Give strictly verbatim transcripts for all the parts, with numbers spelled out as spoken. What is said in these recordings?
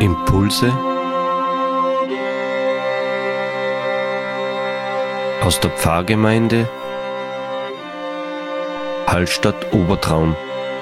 Impulse aus der Pfarrgemeinde Hallstatt Obertraum.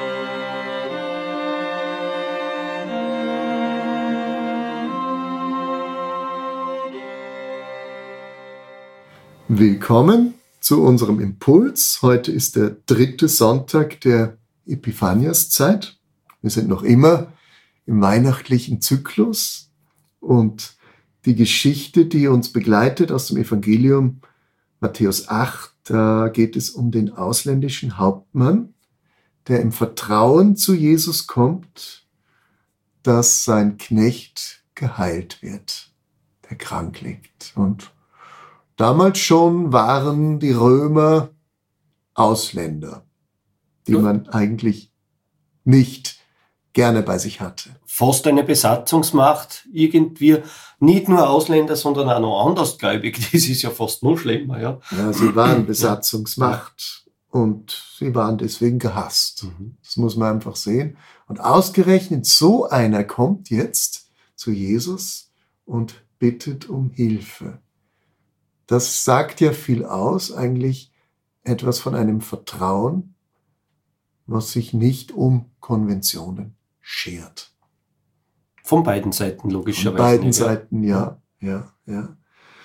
Willkommen zu unserem Impuls. Heute ist der dritte Sonntag der Epiphaniaszeit. Wir sind noch immer im weihnachtlichen Zyklus und die Geschichte, die uns begleitet aus dem Evangelium Matthäus acht, da geht es um den ausländischen Hauptmann, der im Vertrauen zu Jesus kommt, dass sein Knecht geheilt wird, der krank liegt. Und damals schon waren die Römer Ausländer, die man eigentlich nicht gerne bei sich hatte. Fast eine Besatzungsmacht, irgendwie nicht nur Ausländer, sondern auch noch andersgläubig. Das ist ja fast noch schlimmer, ja. Ja, sie waren Besatzungsmacht und sie waren deswegen gehasst. Mhm. Das muss man einfach sehen. Und ausgerechnet so einer kommt jetzt zu Jesus und bittet um Hilfe. Das sagt ja viel aus, eigentlich etwas von einem Vertrauen, was sich nicht um Konventionen schert. Von beiden Seiten logischerweise. Von beiden nicht, Seiten, ja, ja, ja.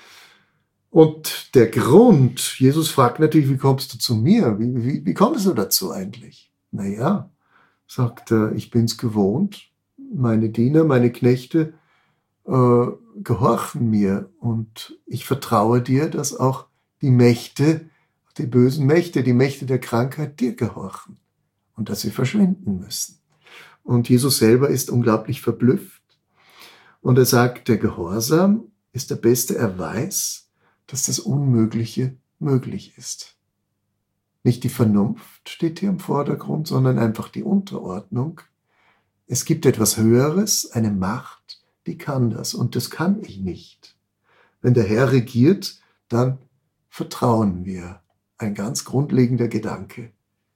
Und der Grund, Jesus fragt natürlich, wie kommst du zu mir? Wie, wie, wie kommst du dazu eigentlich? Naja, sagt er, ich bin's gewohnt. Meine Diener, meine Knechte äh, gehorchen mir und ich vertraue dir, dass auch die Mächte, die bösen Mächte, die Mächte der Krankheit dir gehorchen und dass sie verschwinden müssen. Und Jesus selber ist unglaublich verblüfft. Und er sagt, der Gehorsam ist der beste Erweis, dass das Unmögliche möglich ist. Nicht die Vernunft steht hier im Vordergrund, sondern einfach die Unterordnung. Es gibt etwas Höheres, eine Macht, die kann das. Und das kann ich nicht. Wenn der Herr regiert, dann vertrauen wir. Ein ganz grundlegender Gedanke.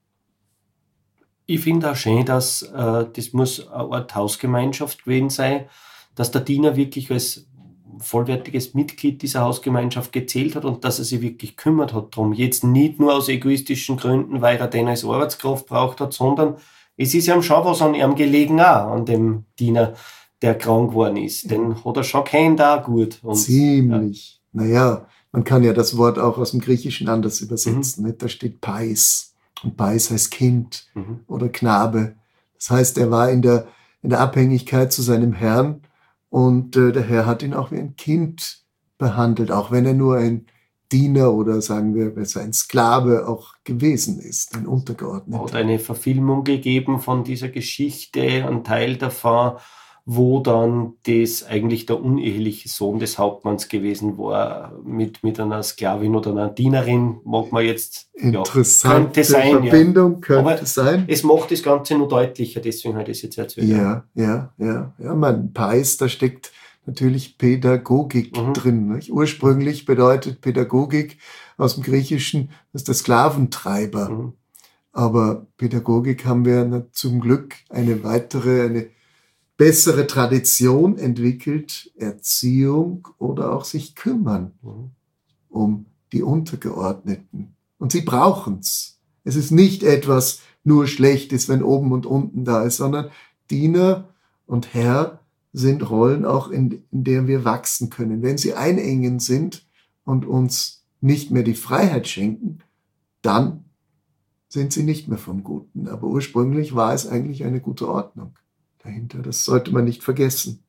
Ich finde auch schön, dass äh, das muss eine Art Hausgemeinschaft gewesen sein, dass der Diener wirklich als vollwertiges Mitglied dieser Hausgemeinschaft gezählt hat und dass er sich wirklich kümmert hat drum. Jetzt nicht nur aus egoistischen Gründen, weil er den als Arbeitskraft braucht hat, sondern es ist ja schon was an ihm gelegen auch, an dem Diener, der krank geworden ist. Den hat er schon kennt auch gut. Und, Ziemlich. Ja. Naja, man kann ja das Wort auch aus dem Griechischen anders übersetzen. Mhm. Da steht Pais. Und Pais heißt Kind mhm. oder Knabe. Das heißt, er war in der, in der Abhängigkeit zu seinem Herrn und äh, der Herr hat ihn auch wie ein Kind behandelt, auch wenn er nur ein Diener oder sagen wir besser ein Sklave auch gewesen ist, ein Untergeordneter. Hat eine Verfilmung gegeben von dieser Geschichte, ein Teil davon, wo dann das eigentlich der uneheliche Sohn des Hauptmanns gewesen war, mit, mit einer Sklavin oder einer Dienerin, mag man jetzt, interessante ja, könnte sein, Verbindung, ja. könnte Aber sein. Es macht das Ganze nur deutlicher, deswegen habe ich das jetzt erzählt. Ja, ja, ja, ja, man, Pais, da steckt natürlich Pädagogik mhm. drin. Nicht? Ursprünglich bedeutet Pädagogik aus dem Griechischen, das ist der Sklaventreiber. Mhm. Aber Pädagogik haben wir zum Glück eine weitere, eine bessere Tradition entwickelt, Erziehung oder auch sich kümmern mhm. um die Untergeordneten. Und sie brauchen's. Es ist nicht etwas nur Schlechtes, wenn oben und unten da ist, sondern Diener und Herr sind Rollen auch, in, in der wir wachsen können. Wenn sie einengen sind und uns nicht mehr die Freiheit schenken, dann sind sie nicht mehr vom Guten. Aber ursprünglich war es eigentlich eine gute Ordnung dahinter. Das sollte man nicht vergessen.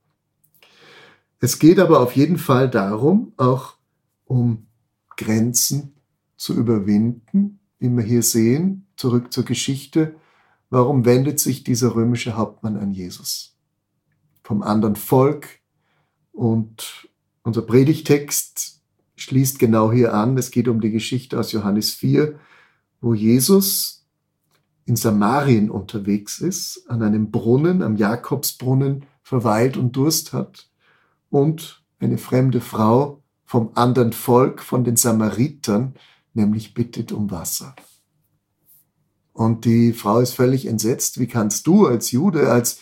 Es geht aber auf jeden Fall darum, auch um Grenzen zu überwinden, wie wir hier sehen. Zurück zur Geschichte. Warum wendet sich dieser römische Hauptmann an Jesus? Vom anderen Volk. Und unser Predigtext schließt genau hier an. Es geht um die Geschichte aus Johannes vier, wo Jesus in Samarien unterwegs ist, an einem Brunnen, am Jakobsbrunnen verweilt und Durst hat und eine fremde Frau vom anderen Volk, von den Samaritern, nämlich bittet um Wasser. Und die Frau ist völlig entsetzt. Wie kannst du als Jude, als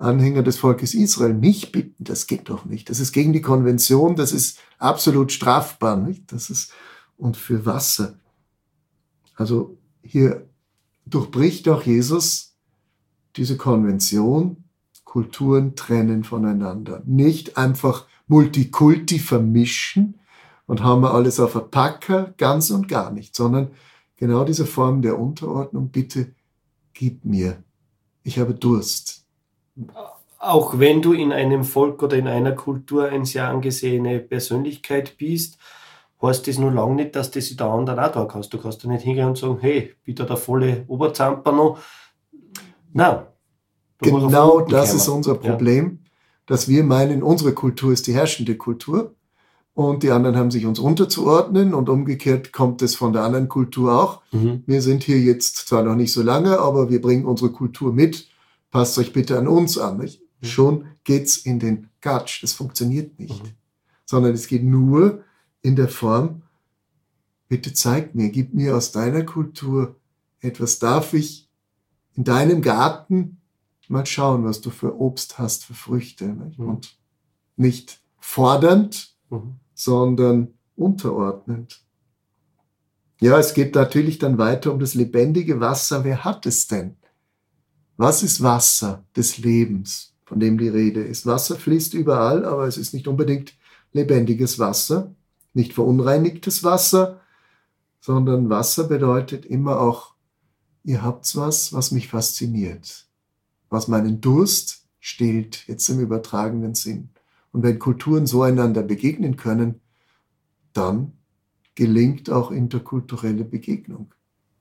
Anhänger des Volkes Israel, mich bitten, das geht doch nicht. Das ist gegen die Konvention, das ist absolut strafbar, nicht? Das ist, und für Wasser. Also hier durchbricht auch Jesus diese Konvention, Kulturen trennen voneinander. Nicht einfach Multikulti vermischen und haben wir alles auf der Packer, ganz und gar nicht, sondern genau diese Form der Unterordnung, bitte gib mir, ich habe Durst. Auch wenn du in einem Volk oder in einer Kultur eine sehr angesehene Persönlichkeit bist, heißt das nur lange nicht, dass du sie da anderen auch da kannst. Du kannst da nicht hingehen und sagen, hey, bitte der volle Oberzamper noch. Nein. Genau das ist unser Problem, ja. Dass wir meinen, unsere Kultur ist die herrschende Kultur und die anderen haben sich uns unterzuordnen und umgekehrt kommt es von der anderen Kultur auch. Mhm. Wir sind hier jetzt zwar noch nicht so lange, aber wir bringen unsere Kultur mit. Passt euch bitte an uns an. Nicht? Mhm. Schon geht's in den Gatsch. Das funktioniert nicht. Mhm. Sondern es geht nur in der Form, bitte zeig mir, gib mir aus deiner Kultur etwas. Darf ich in deinem Garten mal schauen, was du für Obst hast, für Früchte. Nicht? Mhm. Und nicht fordernd, mhm. sondern unterordnend. Ja, es geht natürlich dann weiter um das lebendige Wasser. Wer hat es denn? Was ist Wasser des Lebens, von dem die Rede ist? Wasser fließt überall, aber es ist nicht unbedingt lebendiges Wasser, nicht verunreinigtes Wasser, sondern Wasser bedeutet immer auch, ihr habt's was, was mich fasziniert, was meinen Durst stillt, jetzt im übertragenen Sinn. Und wenn Kulturen so einander begegnen können, dann gelingt auch interkulturelle Begegnung.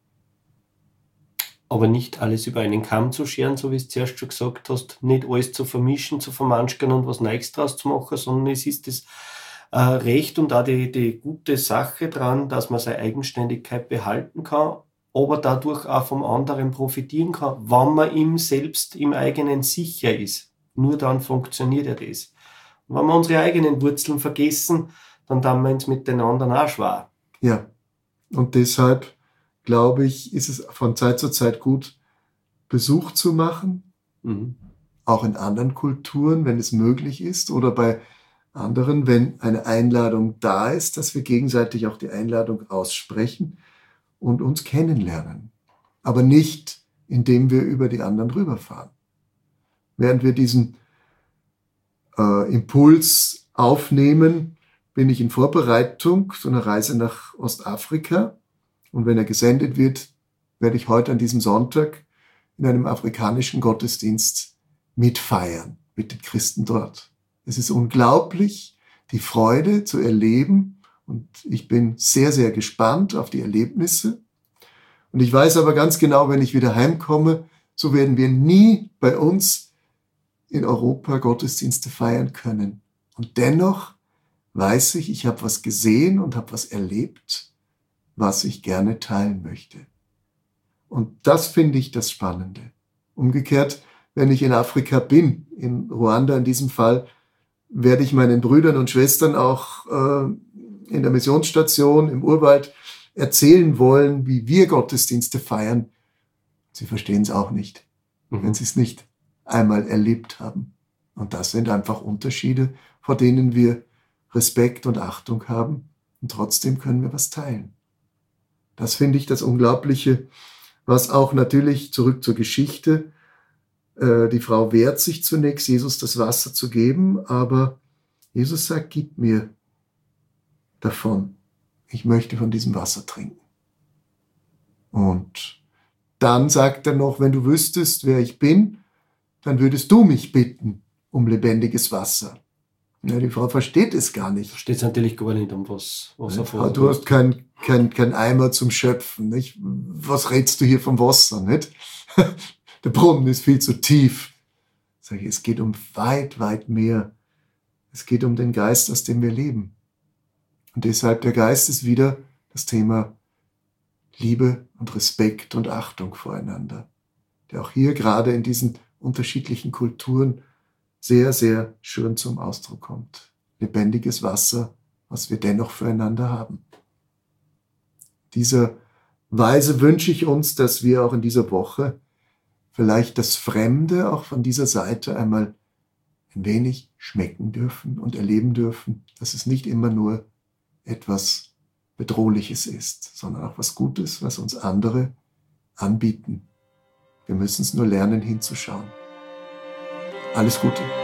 Aber nicht alles über einen Kamm zu scheren, so wie du zuerst schon gesagt hast, nicht alles zu vermischen, zu vermanschern und was Neues draus zu machen, sondern es ist das äh, Recht und auch die, die gute Sache dran, dass man seine Eigenständigkeit behalten kann, aber dadurch auch vom anderen profitieren kann, wenn man ihm selbst im eigenen sicher ist. Nur dann funktioniert ja das. Und wenn wir unsere eigenen Wurzeln vergessen, dann tun wir uns mit den anderen auch schwer. Ja, und deshalb glaube ich, ist es von Zeit zu Zeit gut, Besuch zu machen, mhm. auch in anderen Kulturen, wenn es möglich ist, oder bei anderen, wenn eine Einladung da ist, dass wir gegenseitig auch die Einladung aussprechen und uns kennenlernen. Aber nicht, indem wir über die anderen rüberfahren. Während wir diesen äh, Impuls aufnehmen, bin ich in Vorbereitung zu einer Reise nach Ostafrika. Und wenn er gesendet wird, werde ich heute an diesem Sonntag in einem afrikanischen Gottesdienst mitfeiern mit den Christen dort. Es ist unglaublich, die Freude zu erleben. Und ich bin sehr, sehr gespannt auf die Erlebnisse. Und ich weiß aber ganz genau, wenn ich wieder heimkomme, so werden wir nie bei uns in Europa Gottesdienste feiern können. Und dennoch weiß ich, ich habe was gesehen und habe was erlebt, was ich gerne teilen möchte. Und das finde ich das Spannende. Umgekehrt, wenn ich in Afrika bin, in Ruanda in diesem Fall, werde ich meinen Brüdern und Schwestern auch äh, in der Missionsstation im Urwald erzählen wollen, wie wir Gottesdienste feiern. Sie verstehen es auch nicht, mhm. wenn sie es nicht einmal erlebt haben. Und das sind einfach Unterschiede, vor denen wir Respekt und Achtung haben. Und trotzdem können wir was teilen. Das finde ich das Unglaubliche, was auch natürlich zurück zur Geschichte, äh, die Frau wehrt sich zunächst, Jesus das Wasser zu geben, aber Jesus sagt, gib mir davon. Ich möchte von diesem Wasser trinken. Und dann sagt er noch, wenn du wüsstest, wer ich bin, dann würdest du mich bitten um lebendiges Wasser. Ja, die Frau versteht es gar nicht. Versteht es natürlich gar nicht, um was, was er vorhat. Du hast kein, kein, kein Eimer zum Schöpfen. Nicht? Was redest du hier vom Wasser? Nicht? Der Brunnen ist viel zu tief. Sag ich, es geht um weit, weit mehr. Es geht um den Geist, aus dem wir leben. Und deshalb der Geist ist wieder das Thema Liebe und Respekt und Achtung voreinander, der auch hier gerade in diesen unterschiedlichen Kulturen sehr, sehr schön zum Ausdruck kommt. Lebendiges Wasser, was wir dennoch füreinander haben. Dieser Weise wünsche ich uns, dass wir auch in dieser Woche vielleicht das Fremde auch von dieser Seite einmal ein wenig schmecken dürfen und erleben dürfen, dass es nicht immer nur etwas Bedrohliches ist, sondern auch was Gutes, was uns andere anbieten. Wir müssen es nur lernen hinzuschauen. Alles Gute.